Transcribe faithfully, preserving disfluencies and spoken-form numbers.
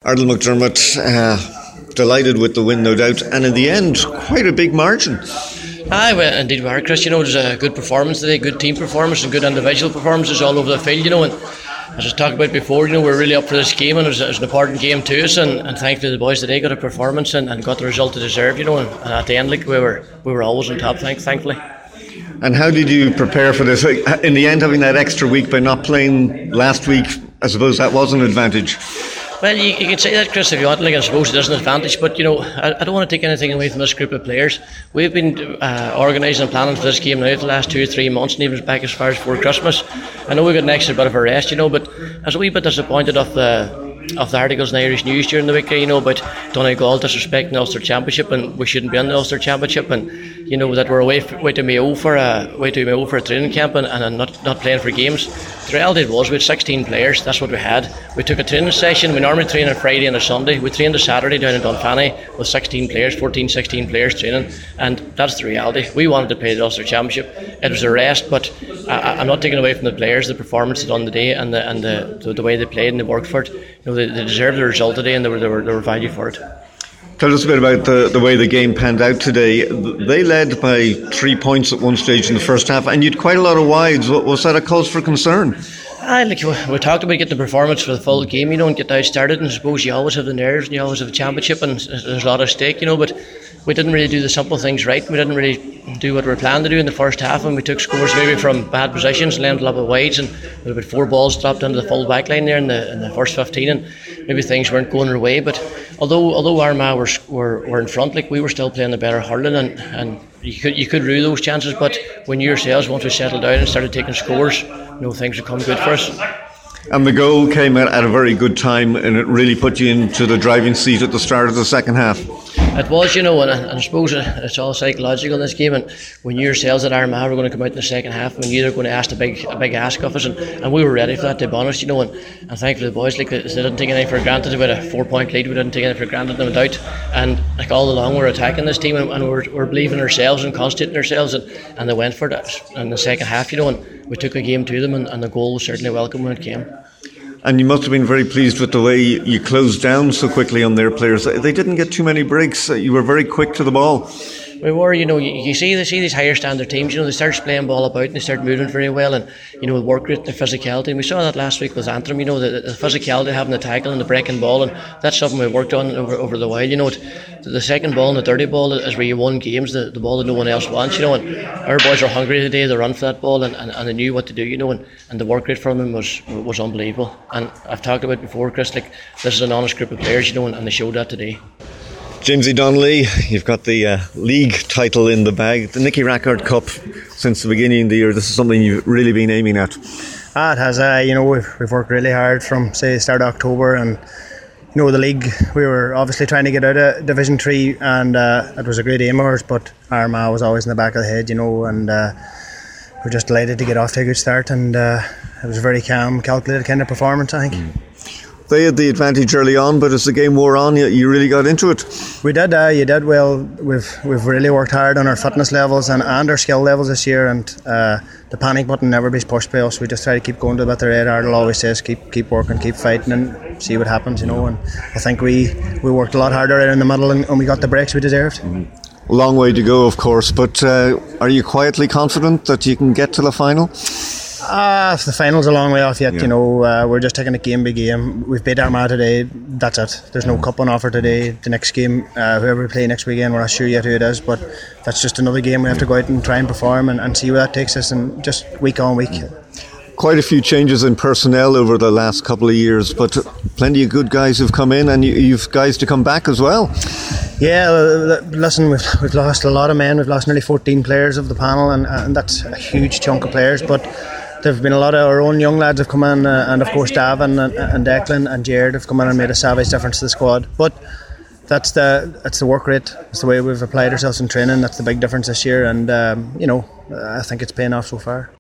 Ardal McDermott, uh, delighted with the win, no doubt, and in the end, quite a big margin. Aye, well, indeed we are, Chris. You know, there's a good performance today, good team performance and good individual performances all over the field, you know, and as I talked about before, you know, we're really up for this game, and it was, it was an important game to us, and, and thankfully the boys today got a performance and, and got the result they deserved, you know, and, and at the end, like, we were we were always on top, thank, thankfully. And how did you prepare for this? In the end, having that extra week by not playing last week, I suppose that was an advantage. Well, you, you can say that, Chris, if you want. Like, I suppose it is an advantage, but you know, I, I don't want to take anything away from this group of players. We've been uh, organising and planning for this game now for the last two or three months, and even back as far as before Christmas. I know we got an extra bit of a rest, you know, but I was a wee bit disappointed of the of the articles in the Irish News during the week, you know, about Donegal disrespecting the Ulster Championship, and we shouldn't be in the Ulster Championship, and you know that we're away for, way to Mayo for a way to Mayo for a training camp and, and not not playing for games. The reality was we had sixteen players. That's what we had. We took a training session. We normally train on Friday and a Sunday. We trained a Saturday down in Dunfanny with sixteen players, fourteen, sixteen players training, and that's the reality. We wanted to play the Ulster Championship. It was a rest, but I, I'm not taking away from the players, the performance they done today, and the and the, the, the way they played and they worked for it. You know, they, they deserved the result today, and they were they were, they were valued for it. Tell us a bit about the, the way the game panned out today. They led by three points at one stage in the first half, and you had quite a lot of wides. Was that a cause for concern? I like we talked about getting the performance for the full game, you know, and get out started. And I suppose you always have the nerves, and you always have a championship, and there's a lot at stake, you know. But we didn't really do the simple things right. We didn't really do what we were planning to do in the first half, and we took scores maybe from bad positions, landed a lot of wides, and there were about four balls dropped into the full back line there in the in the first fifteen, and maybe things weren't going our way. But although although Armagh were were, were in front, like, we were still playing the better hurling, and, and you could you could rue those chances. But when you yourselves, once we settled down and started taking scores, you know, things would come good for us. And the goal came at, at a very good time, and it really put you into the driving seat at the start of the second half. It was, you know, and I, and I suppose it's all psychological in this game, and when you yourselves at Armagh were going to come out in the second half, and you're going to ask a big a big ask of us, and, and we were ready for that, to be honest, you know, and, and thankfully the boys, like, they didn't take anything for granted. We had a four point lead, we didn't take anything for granted, no doubt, and like all along we were attacking this team, and, and we we're, we're believing in ourselves and concentrating ourselves, and, and they went for it in the second half, you know, and we took a game to them, and, and the goal was certainly welcome when it came. And you must have been very pleased with the way you closed down so quickly on their players. They didn't get too many breaks. You were very quick to the ball. We were, you know, you, you see they see these higher standard teams, you know, they start playing ball about and they start moving very well, and, you know, the work rate, the physicality, and we saw that last week with Antrim, you know, the, the physicality, having the tackle and the breaking ball, and that's something we worked on over, over the while, you know. The, the second ball and the dirty ball is where you won games, the, the ball that no one else wants, you know, and our boys were hungry today, they run for that ball, and, and, and they knew what to do, you know, and, and the work rate from them was was unbelievable. And I've talked about before, Chris, like, this is an honest group of players, you know, and, and they showed that today. Jamesy Donnelly, you've got the uh, league title in the bag, the Nicky Rackard Cup. Since the beginning of the year, this is something you've really been aiming at. Ah, it has. Uh, you know, we've, we've worked really hard from, say, the start of October, and you know, the league, we were obviously trying to get out of Division three, and uh, it was a great aim of ours, but Armagh was always in the back of the head, you know, and uh, we're just delighted to get off to a good start, and uh, it was a very calm, calculated kind of performance, I think. Mm. They had the advantage early on, but as the game wore on, you, you really got into it. We did, uh, you did. Well, we've we've really worked hard on our fitness levels and, and our skill levels this year, and uh, the panic button never be pushed by us. We just try to keep going to the bit the red Ardal always says, keep keep working, keep fighting, and see what happens, you know. And I think we, we worked a lot harder right in the middle, and, and we got the breaks we deserved. Mm-hmm. Long way to go, of course, but uh, are you quietly confident that you can get to the final? Ah, uh, the final's a long way off yet, yeah. You know. Uh, we're just taking it game by game. We've beat Armagh today, that's it. There's no cup on offer today. The next game, uh, whoever we play next weekend, we're not sure yet who it is, but that's just another game we have to go out and try and perform and, and see where that takes us, and just week on week. Quite a few changes in personnel over the last couple of years, but plenty of good guys have come in, and you, you've guys to come back as well. Yeah, listen, we've we've lost a lot of men. We've lost nearly fourteen players of the panel, and, and that's a huge chunk of players, but there have been a lot of our own young lads have come in, uh, and of course Davin and, and Declan and Jared have come in and made a savage difference to the squad. But that's the that's the work rate. It's the way we've applied ourselves in training. That's the big difference this year, and um, you know, I think it's paying off so far.